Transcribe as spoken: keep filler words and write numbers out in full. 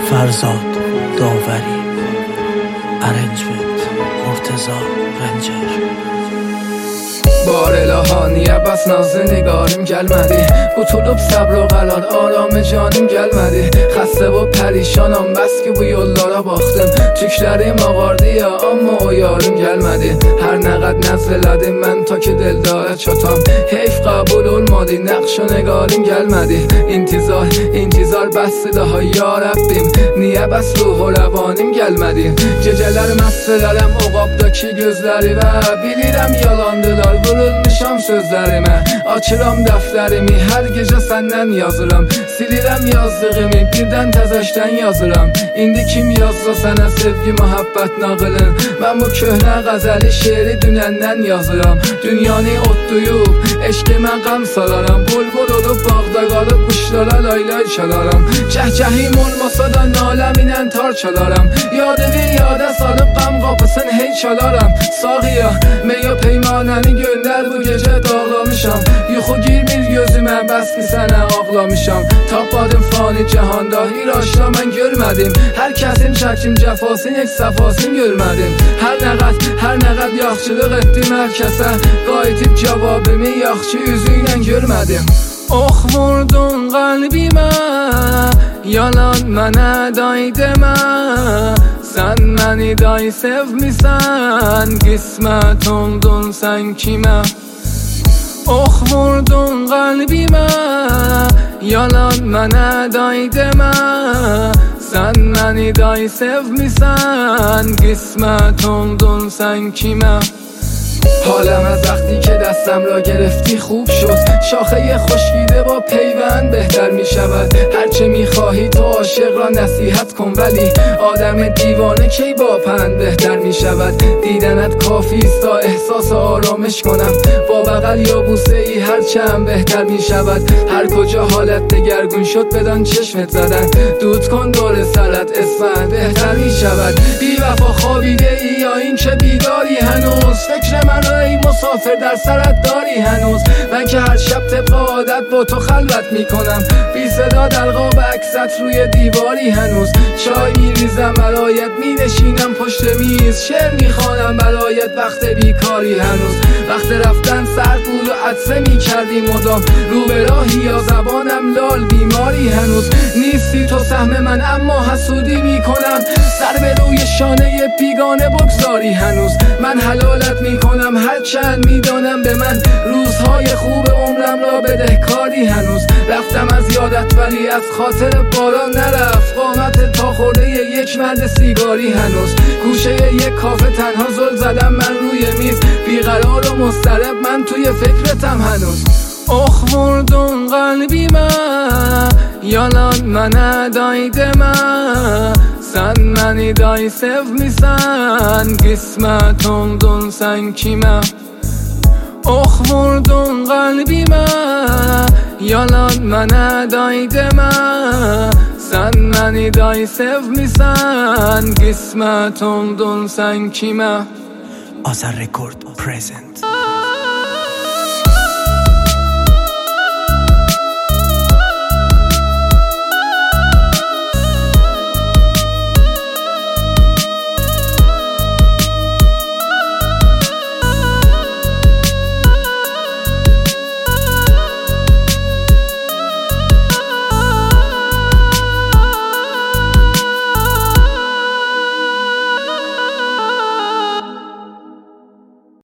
فرزاد داوری ارنجمنت مرتضی رنجر بار الهانیه بس نازı نگاریم gelmedi Qutulub səbr o qalan aramı canım gelmedi Xəstə və pərişanam bəs ki bu yollara baxdım Tüklərim ağardı ya amma o yarım gelmedi Hər nə qəd nəzr elədim mən ta ki dildara çatam Heyf qəbul olmadı nəqş o neqarim gelmedi İntizar, intizar bəsdi daha ya Rəbbim Niyə bəs ruh o rəvanim gelmedi Gecələr məst elərəm o qabdakı gözləri və bilirəm yalandılar Vurulmuşam sözlərimə Açıram dəftərimi Hər gecə səndən yazıram Silirəm yazdığımı Birdən təzəşdən yazıram İndi kim yazsa sənə sevgi, məhəbbət nağılın Mən bu köhnə qəzəli şeiri dünəndən yazıram Dünyanı otduyub Eşqimə qəm salaram Bulbul olub bağda qalıb Quşlara laylay çalaram Cəhcəhim olmasa da naləminə tar çalaram Yadıvi yadə salıb qəm qapısın hey çalaram Sağıya meyo peymanəni göndər bu gecə dağlamışam Yuxu girmir gözümə bəs ki sənə ağlamışam Tapmadım fani cəhanda İraşla mən görmədim Hər kəsin çəkim cəfasın heç səfasın görmədim Hər nə qəd, hər nə qəd yaxşılıq etdim hər kəsə Qayıtıb cavabımı yaxşı üzü ilə görmədim Ox vurdun qəlbimə Yalan mənə day demə Sən məni day sevmisən Qismət oldun sən kimə Ox vurdun qəlbimə Yalan mənə day demə Sən məni day sevmisən Qismət oldun sən kimə حالم از وقتی که دستم را گرفتی خوب شد شاخه خشکیده با پیوند بهتر می شود هرچه می خواهی تو عاشق را نصیحت کن ولی آدم دیوانه کی با پند بهتر می شود دیدنت کافی است تا احساس آرامش کنم با بغل یا بوسه ای هرچند بهتر می شود هر کجا حالت دگرگون شد بدان چشمت زدن دود کن دور سرت اسمت بهتر می شود بی وفا خوابیده ای یا این که بیداری هنوز فکر من را ای مسافر در سرت داری هنوز من که هر شب طبق عادت با تو خلوت میکنم بی صدا در قاب عکست روی دیواری هنوز چای میریزم برایت مینشینم پشت میز شعر میخوانم برایت وقت بیکاری هنوز وقت رفتن سرد بود و عطسه میکردی مدام رو به راهی یا زبانم لال بیماری هنوز نیستی تو سهم من اما حسودی میکنم سر به روی شانه بیگانه بگذاری هنوز من حلالت میکنم هر چند میدانم به من روزهای خوب عمرم را بدهکاری هنوز رفتم از یادت ولی از خاطر باران نرفت قامت تا خورده یک مرد سیگاری هنوز گوشه یک کافه تنها زل زدم من روی میز بیقرار و مضطرب من توی فکرتم هنوز Ox vurdun qəlbimə Yalan mənə day demə Sən məni day sevmisən Qismət oldun sən kimə Ox vurdun qəlbimə Yalan mənə day demə Sən məni day sevmisən Qismət oldun sən kimə Azar Record present